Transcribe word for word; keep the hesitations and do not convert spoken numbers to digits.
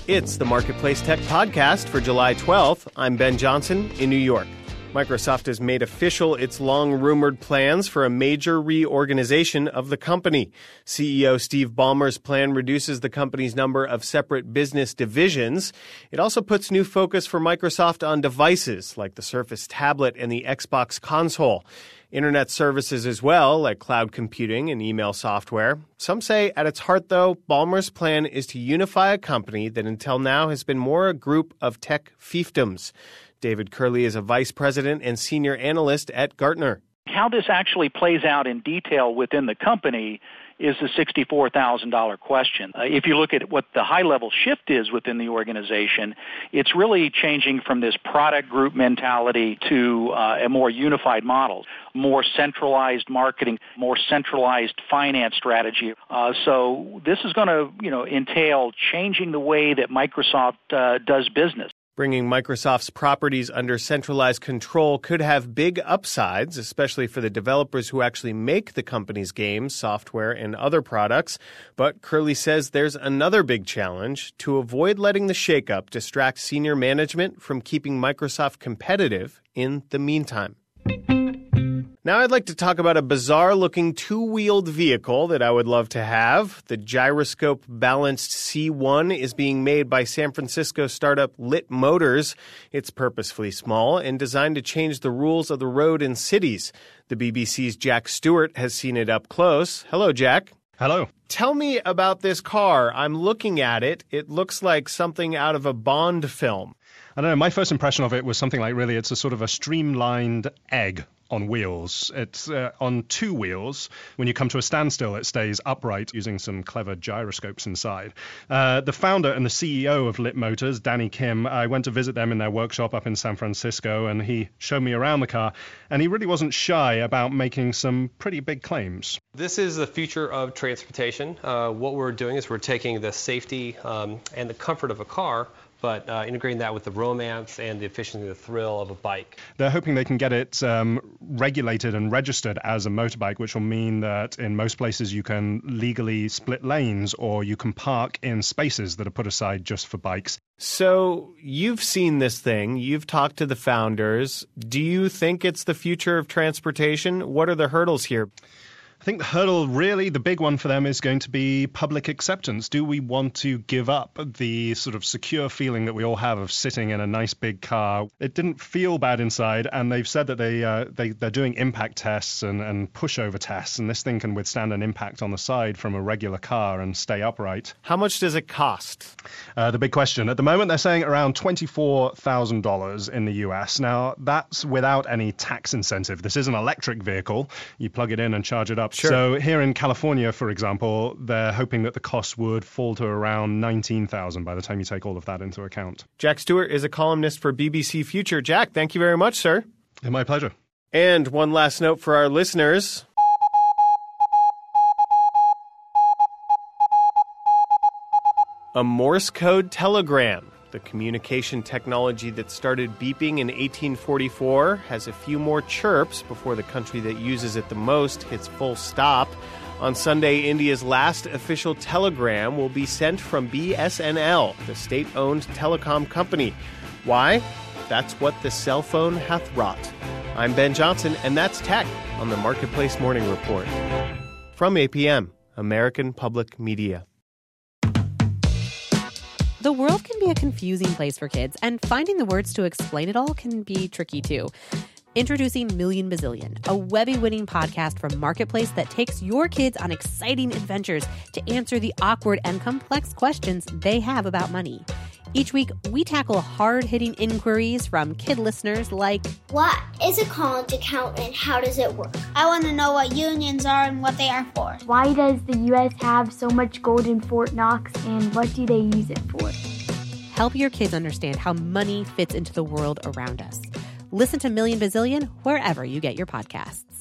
It's the Marketplace Tech Podcast for July twelfth. I'm Ben Johnson in New York. Microsoft has made official its long-rumored plans for a major reorganization of the company. C E O Steve Ballmer's plan reduces the company's number of separate business divisions. It also puts new focus for Microsoft on devices like the Surface tablet and the Xbox console. Internet services as well, like cloud computing and email software. Some say at its heart, though, Ballmer's plan is to unify a company that until now has been more a group of tech fiefdoms. David Curley is a vice president and senior analyst at Gartner. How this actually plays out in detail within the company is the sixty-four thousand dollars question. Uh, if you look at what the high-level shift is within the organization, it's really changing from this product group mentality to uh, a more unified model, more centralized marketing, more centralized finance strategy. Uh, so this is going to, you know, entail changing the way that Microsoft uh, does business. Bringing Microsoft's properties under centralized control could have big upsides, especially for the developers who actually make the company's games, software, and other products. But Curley says there's another big challenge: to avoid letting the shakeup distract senior management from keeping Microsoft competitive in the meantime. Now I'd like to talk about a bizarre-looking two-wheeled vehicle that I would love to have. The Gyroscope Balanced C one is being made by San Francisco startup Lit Motors. It's purposefully small and designed to change the rules of the road in cities. The B B C's Jack Stewart has seen it up close. Hello, Jack. Hello. Tell me about this car. I'm looking at it. It looks like something out of a Bond film. I don't know. My first impression of it was something like, really, it's a sort of a streamlined egg on wheels. It's uh, on two wheels. When you come to a standstill, it stays upright using some clever gyroscopes inside. Uh, the founder and the C E O of Lit Motors, Danny Kim, I went to visit them in their workshop up in San Francisco, and he showed me around the car, and he really wasn't shy about making some pretty big claims. This is the future of transportation. Uh, what we're doing is we're taking the safety um, and the comfort of a car, but uh, integrating that with the romance and the efficiency and the thrill of a bike. They're hoping they can get it um, regulated and registered as a motorbike, which will mean that in most places you can legally split lanes or you can park in spaces that are put aside just for bikes. So you've seen this thing. You've talked to the founders. Do you think it's the future of transportation? What are the hurdles here? I think the hurdle, really, the big one for them is going to be public acceptance. Do we want to give up the sort of secure feeling that we all have of sitting in a nice big car? It didn't feel bad inside, and they've said that they, uh, they, they're doing impact tests and, and pushover tests, and this thing can withstand an impact on the side from a regular car and stay upright. How much does it cost? Uh, the big question. At the moment, they're saying around twenty-four thousand dollars in the U S. Now, that's without any tax incentive. This is an electric vehicle. You plug it in and charge it up. Sure. So here in California, for example, they're hoping that the cost would fall to around nineteen thousand dollars by the time you take all of that into account. Jack Stewart is a columnist for B B C Future. Jack, thank you very much, sir. My pleasure. And one last note for our listeners. A Morse code telegram. The communication technology that started beeping in eighteen forty-four has a few more chirps before the country that uses it the most hits full stop. On Sunday, India's last official telegram will be sent from B S N L, the state-owned telecom company. Why? That's what the cell phone hath wrought. I'm Ben Johnson, and that's Tech on the Marketplace Morning Report. From A P M, American Public Media. The world can be a confusing place for kids, and finding the words to explain it all can be tricky too. Introducing Million Bazillion, a Webby-winning podcast from Marketplace that takes your kids on exciting adventures to answer the awkward and complex questions they have about money. Each week, we tackle hard-hitting inquiries from kid listeners like, what is a college account and how does it work? I want to know what unions are and what they are for. Why does the U S have so much gold in Fort Knox, and what do they use it for? Help your kids understand how money fits into the world around us. Listen to Million Bazillion wherever you get your podcasts.